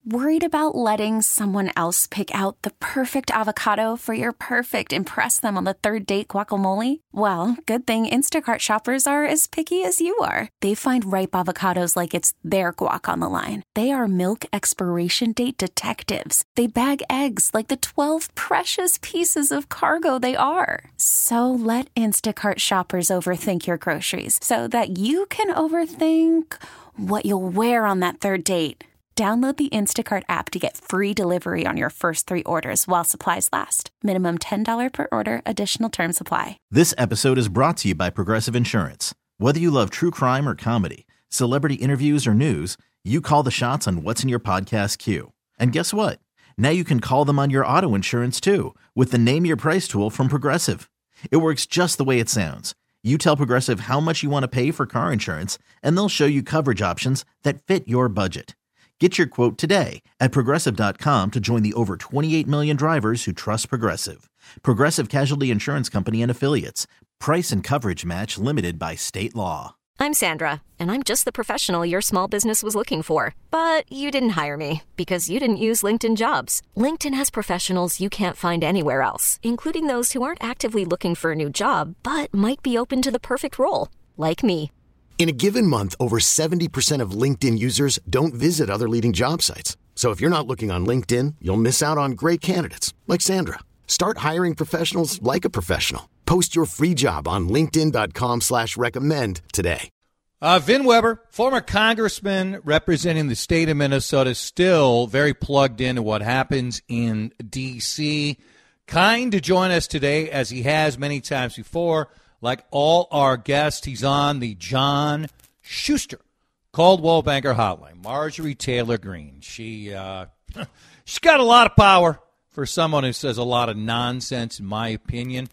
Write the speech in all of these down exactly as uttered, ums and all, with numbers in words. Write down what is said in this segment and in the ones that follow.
Worried about letting someone else pick out the perfect avocado for your perfect impress them on the third date guacamole? Well, good thing Instacart shoppers are as picky as you are. They find ripe avocados like it's their guac on the line. They are milk expiration date detectives. They bag eggs like the twelve precious pieces of cargo they are. So let Instacart shoppers overthink your groceries so that you can overthink what you'll wear on that third date. Download the Instacart app to get free delivery on your first three orders while supplies last. Minimum ten dollars per order. Additional terms apply. This episode is brought to you by Progressive Insurance. Whether you love true crime or comedy, celebrity interviews or news, you call the shots on what's in your podcast queue. And guess what? Now you can call them on your auto insurance too with the Name Your Price tool from Progressive. It works just the way it sounds. You tell Progressive how much you want to pay for car insurance, and they'll show you coverage options that fit your budget. Get your quote today at Progressive dot com to join the over twenty-eight million drivers who trust Progressive. Progressive Casualty Insurance Company and Affiliates. Price and coverage match limited by state law. I'm Sandra, and I'm just the professional your small business was looking for. But you didn't hire me because you didn't use LinkedIn Jobs. LinkedIn has professionals you can't find anywhere else, including those who aren't actively looking for a new job, but might be open to the perfect role, like me. In a given month, over seventy percent of LinkedIn users don't visit other leading job sites. So if you're not looking on LinkedIn, you'll miss out on great candidates like Sandra. Start hiring professionals like a professional. Post your free job on linkedin dot com slash recommend today. Uh, Vin Weber, former congressman representing the state of Minnesota, still very plugged into what happens in D C. Kind to join us today, as he has many times before. Like all our guests, he's on the John Schuster Coldwell Banker Hotline. Marjorie Taylor Greene. She, uh, she's got a lot of power for someone who says a lot of nonsense, in my opinion.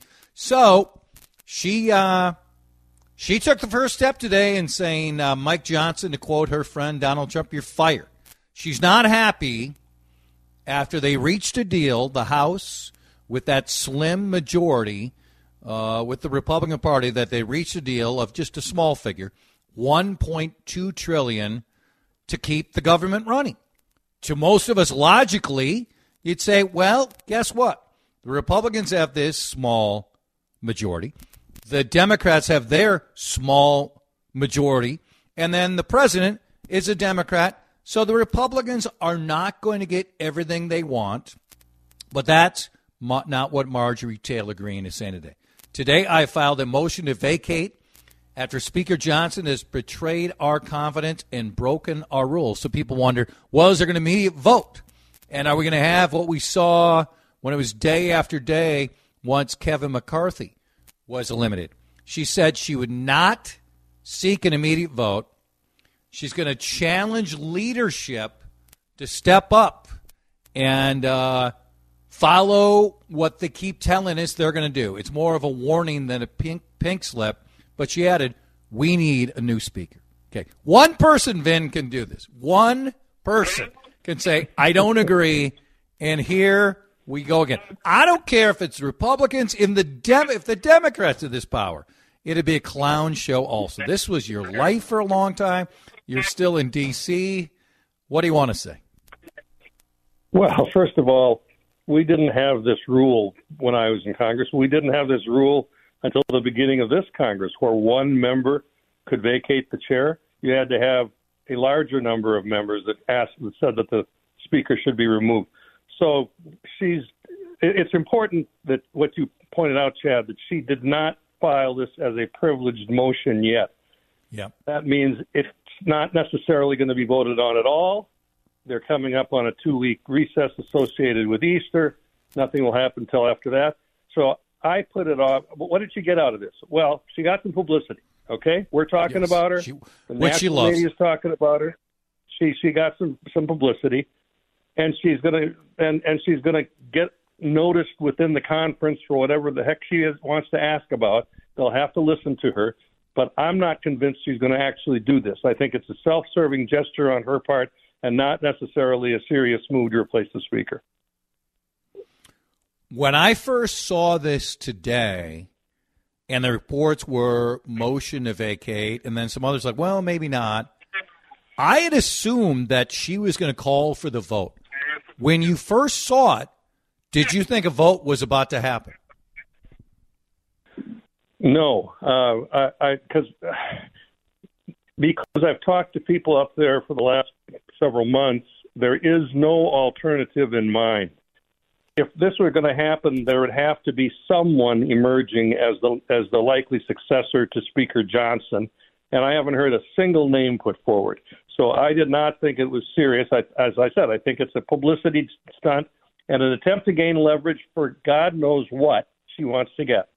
So she uh, she took the first step today in saying, uh, Mike Johnson, to quote her friend Donald Trump, you're fired. She's not happy after they reached a deal, the House, with that slim majority Uh, with the Republican Party, that they reached a deal of just a small figure, one point two trillion dollars, to keep the government running. To most of us, logically, you'd say, well, guess what? The Republicans have this small majority. The Democrats have their small majority. And then the president is a Democrat. So the Republicans are not going to get everything they want. But that's not what Marjorie Taylor Greene is saying today. Today, I filed a motion to vacate after Speaker Johnson has betrayed our confidence and broken our rules. So people wonder, well, is there going to be an immediate vote? And are we going to have what we saw when it was day after day once Kevin McCarthy was eliminated? She said she would not seek an immediate vote. She's going to challenge leadership to step up and uh follow what they keep telling us they're going to do. It's more of a warning than a pink pink slip. But she added, we need a new speaker. Okay, one person, Vin, can do this. One person can say, I don't agree, and here we go again. I don't care if it's Republicans, in the Dem- if the Democrats have this power. It'd be a clown show also. This was your life for a long time. You're still in D C. What do you want to say? Well, first of all, we didn't have this rule when I was in Congress. We didn't have this rule until the beginning of this Congress, where one member could vacate the chair. You had to have a larger number of members that asked, that said that the speaker should be removed. So she's. It's important that what you pointed out, Chad, that she did not file this as a privileged motion yet. Yeah. That means it's not necessarily going to be voted on at all. They're coming up on a two-week recess associated with Easter. Nothing will happen until after that. So I put it off. What did she get out of this? Well, she got some publicity, okay? We're talking yes. about her. She, the which she national loves. media is talking about her. She she got some, some publicity, and she's gonna and, and she's gonna get noticed within the conference for whatever the heck she is, wants to ask about. They'll have to listen to her. But I'm not convinced she's going to actually do this. I think it's a self-serving gesture on her part, and not necessarily a serious move to replace the speaker. When I first saw this today, and the reports were motion to vacate, and then some others like, well, maybe not, I had assumed that she was going to call for the vote. When you first saw it, did you think a vote was about to happen? No, uh, I, I, cause, because I've talked to people up there for the last several months, there is no alternative in mind. If this were going to happen, there would have to be someone emerging as the as the likely successor to Speaker Johnson, and I haven't heard a single name put forward. So I did not think it was serious. I, as I said, I think it's a publicity stunt and an attempt to gain leverage for God knows what she wants to get.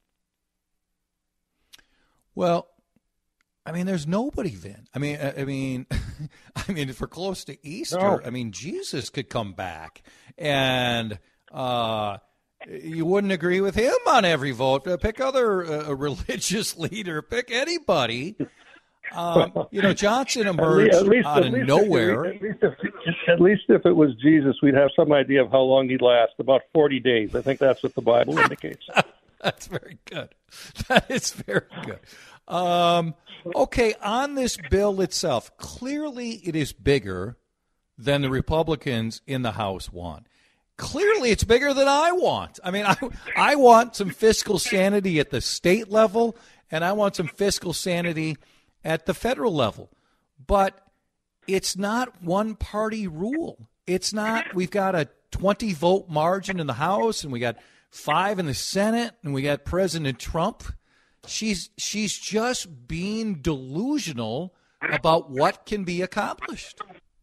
Well, I mean, there's nobody, Vin. I mean, I mean, I mean, if we're close to Easter, no. I mean, Jesus could come back, and uh, you wouldn't agree with him on every vote. Pick other uh, religious leader. Pick anybody. Um, you know, Johnson emerged at least, out at of least nowhere. If, at, least if, at least if it was Jesus, we'd have some idea of how long he'd last. About forty days. I think that's what the Bible indicates. That's very good. That is very good. Um, okay, on this bill itself, clearly it is bigger than the Republicans in the House want. Clearly it's bigger than I want. I mean, I, I want some fiscal sanity at the state level, and I want some fiscal sanity at the federal level. But it's not one-party rule. It's not, we've got a twenty-vote margin in the House, and we got five in the Senate, and we got President Trump. She's she's just being delusional about what can be accomplished.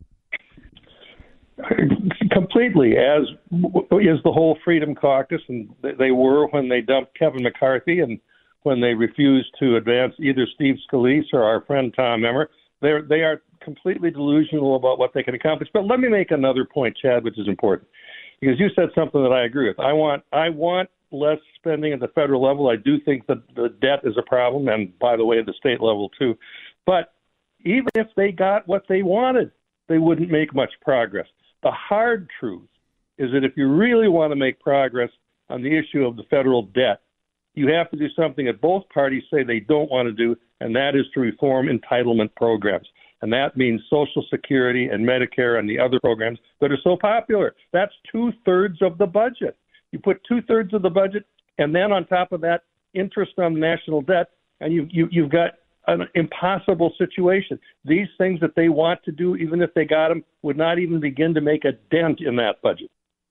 Completely, as is the whole Freedom Caucus, and they were when they dumped Kevin McCarthy and when they refused to advance either Steve Scalise or our friend Tom Emmer. They're, they are completely delusional about what they can accomplish. But let me make another point, Chad, which is important, because you said something that I agree with. I want I want less spending at the federal level. I do think that the debt is a problem, and by the way, at the state level too. But even if they got what they wanted, they wouldn't make much progress. The hard truth is that if you really want to make progress on the issue of the federal debt, you have to do something that both parties say they don't want to do, and that is to reform entitlement programs. And that means Social Security and Medicare and the other programs that are so popular. That's two-thirds of the budget. You put two-thirds of the budget, and then on top of that, interest on national debt, and you, you, you've got an impossible situation. These things that they want to do, even if they got them, would not even begin to make a dent in that budget.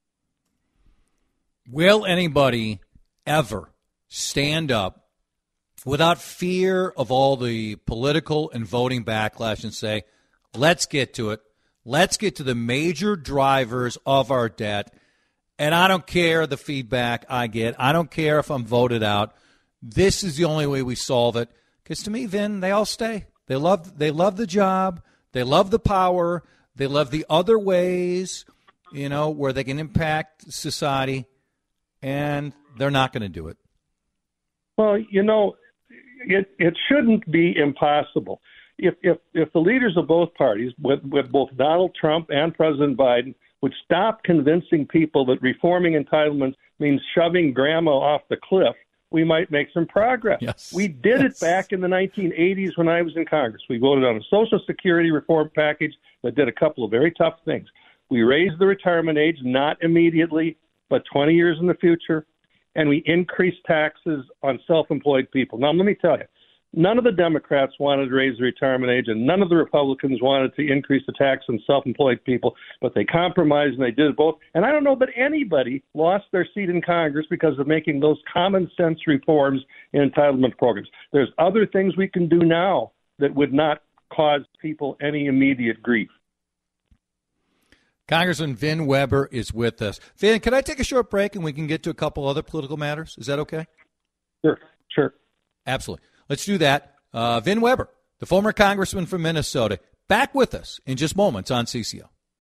Will anybody ever stand up without fear of all the political and voting backlash and say, let's get to it. Let's get to the major drivers of our debt. And I don't care the feedback I get. I don't care if I'm voted out. This is the only way we solve it. Because to me, Vin, they all stay. They love they love the job. They love the power. They love the other ways, you know, where they can impact society. And they're not going to do it. Well, you know, it it shouldn't be impossible. If if if the leaders of both parties, with, with both Donald Trump and President Biden, would stop convincing people that reforming entitlements means shoving grandma off the cliff, we might make some progress. Yes. We did yes. it back in the nineteen eighties when I was in Congress. We voted on a Social Security reform package that did a couple of very tough things. We raised the retirement age, not immediately, but twenty years in the future, and we increased taxes on self-employed people. Now, let me tell you, none of the Democrats wanted to raise the retirement age, and none of the Republicans wanted to increase the tax on self-employed people, but they compromised and they did both. And I don't know that anybody lost their seat in Congress because of making those common sense reforms in entitlement programs. There's other things we can do now that would not cause people any immediate grief. Congressman Vin Weber is with us. Vin, can I take a short break and we can get to a couple other political matters? Is that okay? Sure, sure. Absolutely. Let's do that. Uh, Vin Weber, the former congressman from Minnesota, back with us in just moments on C C O.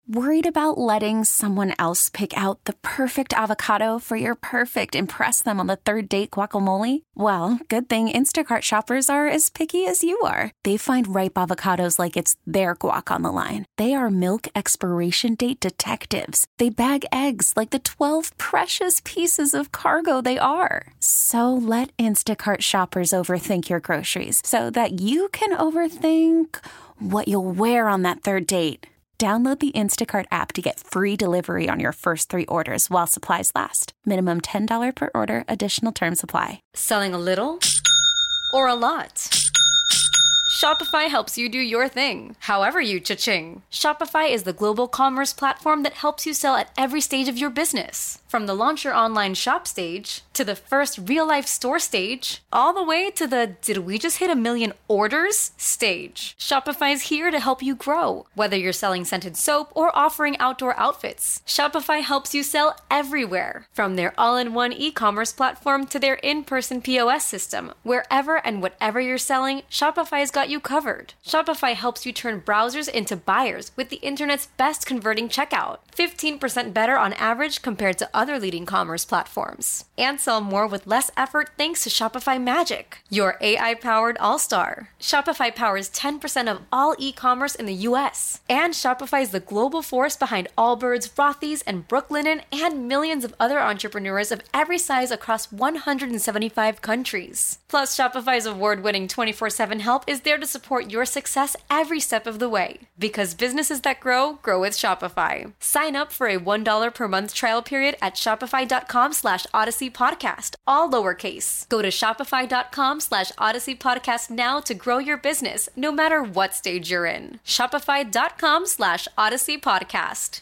Worried about letting someone else pick out the perfect avocado for your perfect impress them on the third date guacamole? Well, good thing Instacart shoppers are as picky as you are. They find ripe avocados like it's their guac on the line. They are milk expiration date detectives. They bag eggs like the twelve precious pieces of cargo they are. So let Instacart shoppers overthink your groceries so that you can overthink what you'll wear on that third date. Download the Instacart app to get free delivery on your first three orders while supplies last. Minimum ten dollars per order. Additional terms apply. Selling a little or a lot? Shopify helps you do your thing, however you cha-ching. Shopify is the global commerce platform that helps you sell at every stage of your business. From the launch your online shop stage, to the first real-life store stage, all the way to the did we just hit a million orders stage. Shopify's here to help you grow. Whether you're selling scented soap or offering outdoor outfits, Shopify helps you sell everywhere. From their all-in-one e-commerce platform to their in-person P O S system, wherever and whatever you're selling, Shopify's got you covered. Shopify helps you turn browsers into buyers with the internet's best converting checkout. fifteen percent better on average compared to other leading commerce platforms. And sell more with less effort thanks to Shopify Magic, your A I-powered all-star. Shopify powers ten percent of all e-commerce in the U S. And Shopify is the global force behind Allbirds, Rothy's, and Brooklinen, and millions of other entrepreneurs of every size across one hundred seventy-five countries. Plus, Shopify's award-winning twenty-four seven help is there to support your success every step of the way. Because businesses that grow, grow with Shopify. Sign up for a one dollar per month trial period at shopify.com slash Odyssey Podcast, all lowercase. Go to shopify.com slash Odyssey Podcast now to grow your business, no matter what stage you're in. Shopify.com slash Odyssey Podcast.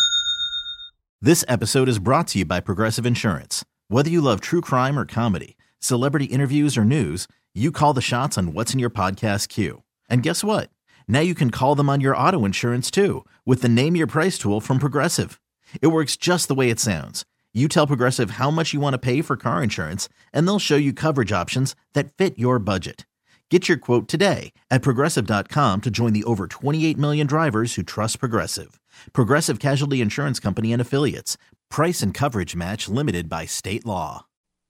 This episode is brought to you by Progressive Insurance. Whether you love true crime or comedy, celebrity interviews or news, you call the shots on what's in your podcast queue. And guess what? Now you can call them on your auto insurance too with the Name Your Price tool from Progressive. It works just the way it sounds. You tell Progressive how much you want to pay for car insurance, and they'll show you coverage options that fit your budget. Get your quote today at Progressive dot com to join the over twenty-eight million drivers who trust Progressive. Progressive Casualty Insurance Company and Affiliates. Price and coverage match limited by state law.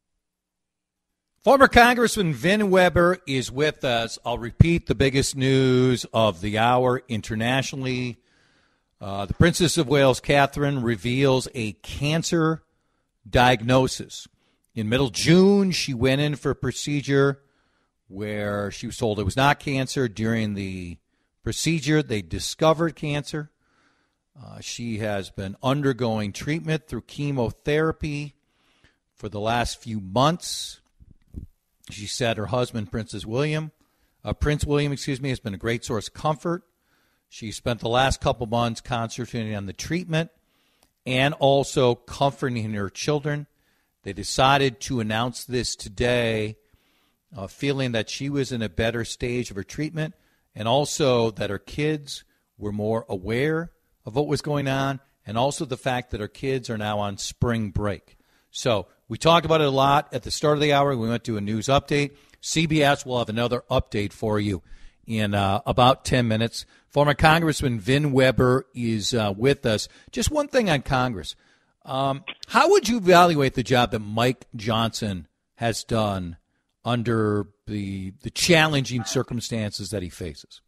Former Congressman Vin Weber is with us. I'll repeat the biggest news of the hour internationally. Uh, the Princess of Wales, Catherine, reveals a cancer diagnosis. In middle June, she went in for a procedure where she was told it was not cancer. During the procedure, they discovered cancer. Uh, she has been undergoing treatment through chemotherapy for the last few months. She said her husband, Princess William, uh, Prince William, excuse me, has been a great source of comfort. She spent the last couple months concentrating on the treatment and also comforting her children. They decided to announce this today, uh, feeling that she was in a better stage of her treatment and also that her kids were more aware of what was going on, and also the fact that her kids are now on spring break. So we talked about it a lot at the start of the hour. We went to a news update. C B S will have another update for you in uh, about ten minutes. Former Congressman Vin Weber is uh, with us. Just one thing on Congress. Um, how would you evaluate the job that Mike Johnson has done under the the challenging circumstances that he faces?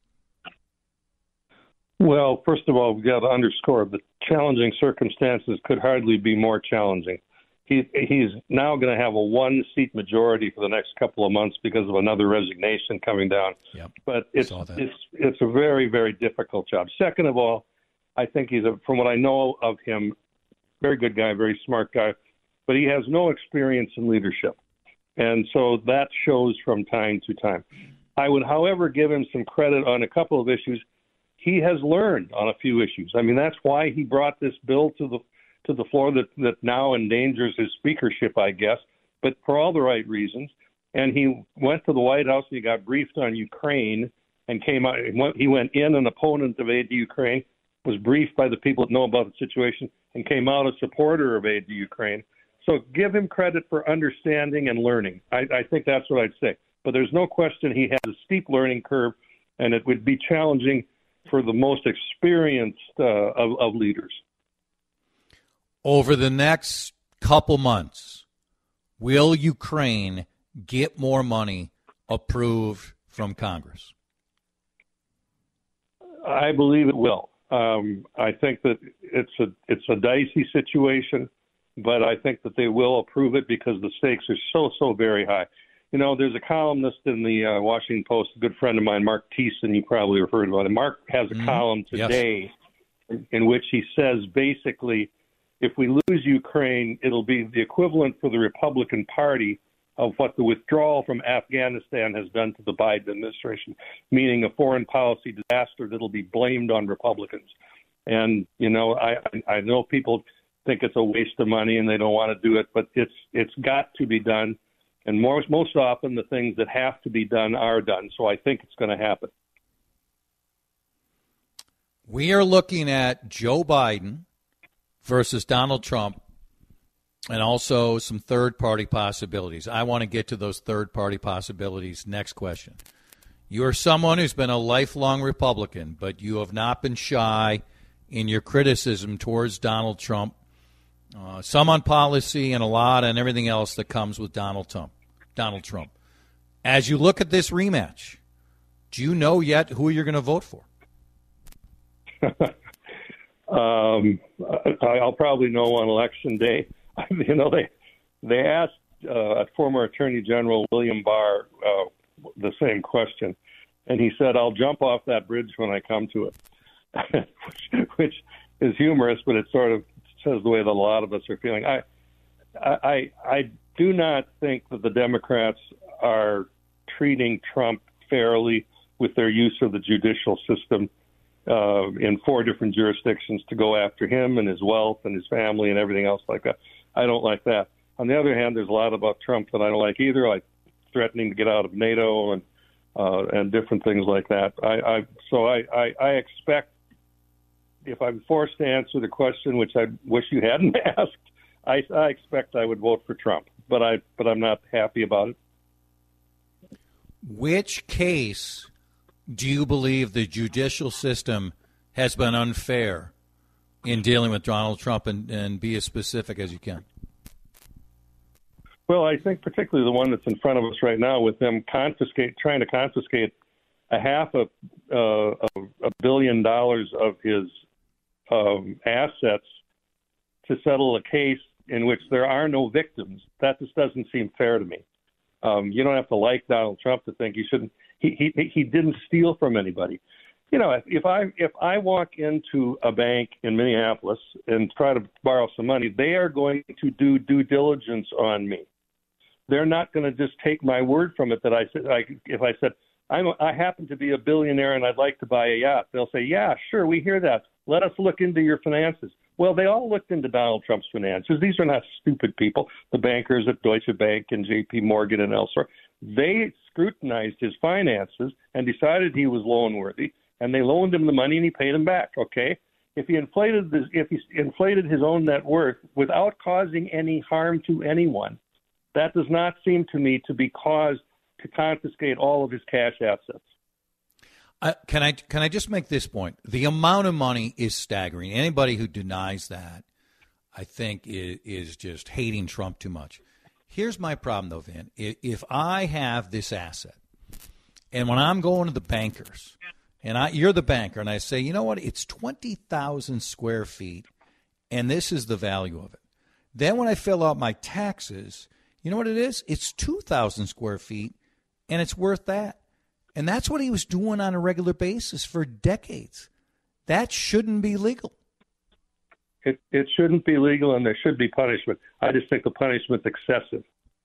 Well, first of all, we've got to underscore the challenging circumstances could hardly be more challenging. He, he's now going to have a one-seat majority for the next couple of months because of another resignation coming down. Yep. But it's it's it's a very, very difficult job. Second of all, I think he's, a, from what I know of him, very good guy, very smart guy, but he has no experience in leadership. And so that shows from time to time. I would, however, give him some credit on a couple of issues. He has learned on a few issues. I mean, that's why he brought this bill to the to the floor that, that now endangers his speakership, I guess, but for all the right reasons. And he went to the White House and he got briefed on Ukraine and came out. He went in an opponent of aid to Ukraine, was briefed by the people that know about the situation, and came out a supporter of aid to Ukraine. So give him credit for understanding and learning. I, I think that's what I'd say. But there's no question he has a steep learning curve, and it would be challenging for the most experienced uh, of, of leaders. Over the next couple months, will Ukraine get more money approved from Congress? I believe it will. Um, I think that it's a it's a dicey situation, but I think that they will approve it because the stakes are so, so very high. You know, there's a columnist in the uh, Washington Post, a good friend of mine, Mark Thiessen, you probably have heard about it. Mark has a mm-hmm. column today yes. in, in which he says basically, if we lose Ukraine, it'll be the equivalent for the Republican Party of what the withdrawal from Afghanistan has done to the Biden administration, meaning a foreign policy disaster that'll be blamed on Republicans. And, you know, I, I know people think it's a waste of money and they don't want to do it, but it's it's got to be done. And most, most often the things that have to be done are done. So I think it's going to happen. We are looking at Joe Biden versus Donald Trump and also some third-party possibilities. I want to get to those third-party possibilities. Next question. You are someone who's been a lifelong Republican, but you have not been shy in your criticism towards Donald Trump, uh, some on policy and a lot on everything else that comes with Donald Trump. Donald Trump. As you look at this rematch, do you know yet who you're going to vote for? um, I'll probably know on election day. You know, they they asked uh, former Attorney General William Barr uh, the same question, and he said, "I'll jump off that bridge when I come to it," which, which is humorous, but it sort of says the way that a lot of us are feeling. I I I do not think that the Democrats are treating Trump fairly with their use of the judicial system uh, in four different jurisdictions to go after him and his wealth and his family and everything else like that. I don't like that. On the other hand, there's a lot about Trump that I don't like either, like threatening to get out of NATO and uh, and different things like that. I, I so I, I, I expect, if I'm forced to answer the question, which I wish you hadn't asked, I, I expect I would vote for Trump, but I but I'm not happy about it. Which case do you believe the judicial system has been unfair in dealing with Donald Trump, and, and be as specific as you can? Well, I think particularly the one that's in front of us right now with them confiscate, trying to confiscate a half a, uh, a billion dollars of his um, assets to settle a case in which there are no victims. That just doesn't seem fair to me. Um, you don't have to like Donald Trump to think he shouldn't. He he he didn't steal from anybody. You know, if, if I if I walk into a bank in Minneapolis and try to borrow some money, they are going to do due diligence on me. They're not going to just take my word from it that I said. I, if I said I'm a, I happen to be a billionaire and I'd like to buy a yacht, they'll say, "Yeah, sure, we hear that. Let us look into your finances." Well, they all looked into Donald Trump's finances. These are not stupid people. The bankers at Deutsche Bank and J P Morgan and elsewhere, they scrutinized his finances and decided he was loan worthy. And they loaned him the money, and he paid them back. Okay, if he inflated this, if he inflated his own net worth without causing any harm to anyone, that does not seem to me to be cause to confiscate all of his cash assets. Uh, can I can I just make this point? The amount of money is staggering. Anybody who denies that, I think, is, is just hating Trump too much. Here's my problem, though, Van. If I have this asset, and when I'm going to the bankers, and I, you're the banker, and I say, you know what, it's twenty thousand square feet, and this is the value of it. Then when I fill out my taxes, you know what it is? It's two thousand square feet, and it's worth that. And that's what he was doing on a regular basis for decades. That shouldn't be legal. It, it shouldn't be legal, and there should be punishment. I just think the punishment's excessive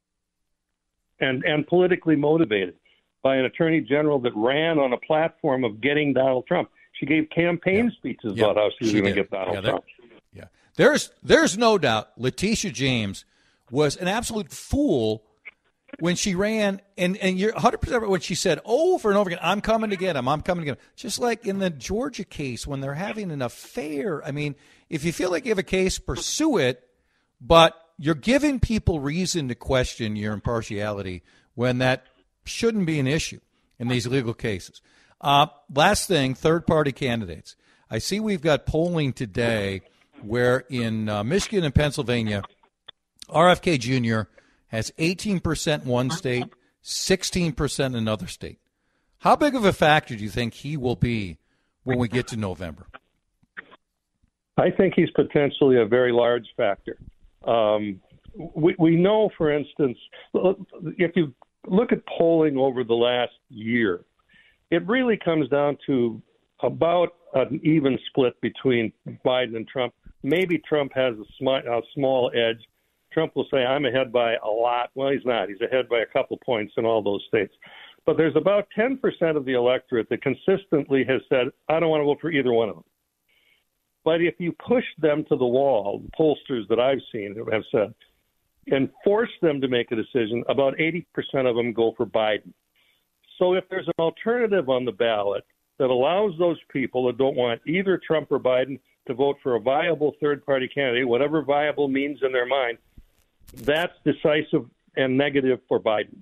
and and politically motivated by an attorney general that ran on a platform of getting Donald Trump. She gave campaign yeah. speeches yeah. about how she was going to get Donald yeah, Trump. Yeah, there's there's no doubt Letitia James was an absolute fool when she ran, and, and you're one hundred percent right when she said over and over again, I'm coming to get him, I'm coming to get him. Just like in the Georgia case when they're having an affair. I mean, if you feel like you have a case, pursue it, but you're giving people reason to question your impartiality when that shouldn't be an issue in these legal cases. Uh, last thing, third-party candidates. I see we've got polling today where in uh, Michigan and Pennsylvania, R F K Junior has eighteen percent in one state, sixteen percent in another state. How big of a factor do you think he will be when we get to November? I think he's potentially a very large factor. Um, we, we know, for instance, if you look at polling over the last year, it really comes down to about an even split between Biden and Trump. Maybe Trump has a, sm- a small edge. Trump will say, I'm ahead by a lot. Well, he's not. He's ahead by a couple points in all those states. But there's about ten percent of the electorate that consistently has said, I don't want to vote for either one of them. But if you push them to the wall, the pollsters that I've seen have said, and force them to make a decision, about eighty percent of them go for Biden. So if there's an alternative on the ballot that allows those people that don't want either Trump or Biden to vote for a viable third-party candidate, whatever viable means in their mind, that's decisive and negative for Biden.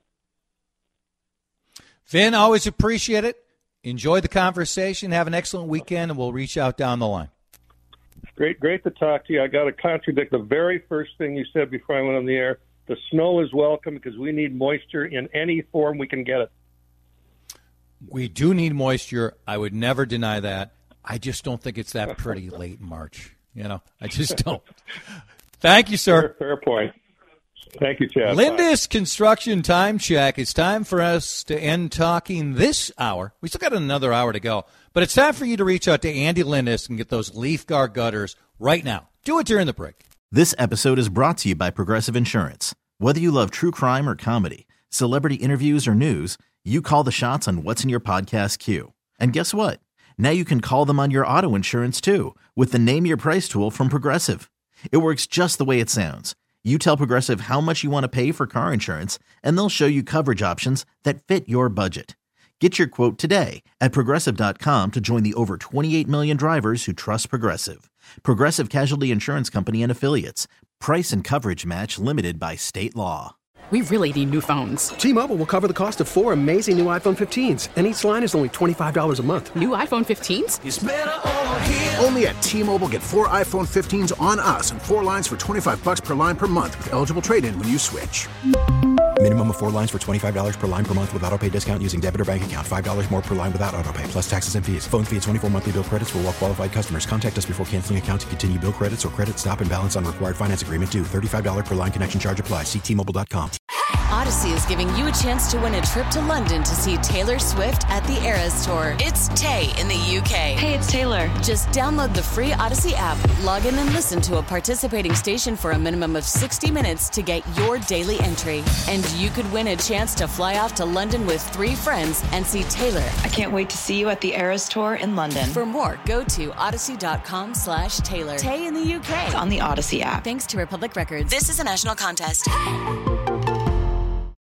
Vin, always appreciate it. Enjoy the conversation. Have an excellent weekend, and we'll reach out down the line. Great, great to talk to you. I got to contradict the very first thing you said before I went on the air. The snow is welcome because we need moisture in any form we can get it. We do need moisture. I would never deny that. I just don't think it's that pretty late in March. You know, I just don't. Thank you, sir. Fair, fair point. Thank you, Chad. Lindus Construction Time Check. It's time for us to end talking this hour. We still got another hour to go, but it's time for you to reach out to Andy Lindus and get those Leaf Guard gutters right now. Do it during the break. This episode is brought to you by Progressive Insurance. Whether you love true crime or comedy, celebrity interviews or news, you call the shots on what's in your podcast queue. And guess what? Now you can call them on your auto insurance too with the Name Your Price tool from Progressive. It works just the way it sounds. You tell Progressive how much you want to pay for car insurance, and they'll show you coverage options that fit your budget. Get your quote today at Progressive dot com to join the over twenty-eight million drivers who trust Progressive. Progressive Casualty Insurance Company and Affiliates. Price and coverage match limited by state law. We really need new phones. T-Mobile will cover the cost of four amazing new iPhone fifteens, and each line is only twenty-five dollars a month. New iPhone fifteens? It's better over here. Only at T-Mobile, get four iPhone fifteens on us and four lines for twenty-five bucks per line per month with eligible trade-in when you switch. Minimum of four lines for twenty-five dollars per line per month with autopay discount using debit or bank account. five dollars more per line without autopay, plus taxes and fees. Phone fee at twenty-four monthly bill credits for well-qualified customers. Contact us before canceling account to continue bill credits or credit stop and balance on required finance agreement due. thirty-five dollars per line connection charge applies. See T Mobile dot com. Odyssey is giving you a chance to win a trip to London to see Taylor Swift at the Eras Tour. It's Tay in the U K. Hey, it's Taylor. Just download the free Odyssey app, log in and listen to a participating station for a minimum of sixty minutes to get your daily entry. And you could win a chance to fly off to London with three friends and see Taylor. I can't wait to see you at the Eras Tour in London. For more, go to odyssey dot com slash Taylor. Tay in the U K. It's on the Odyssey app. Thanks to Republic Records. This is a national contest.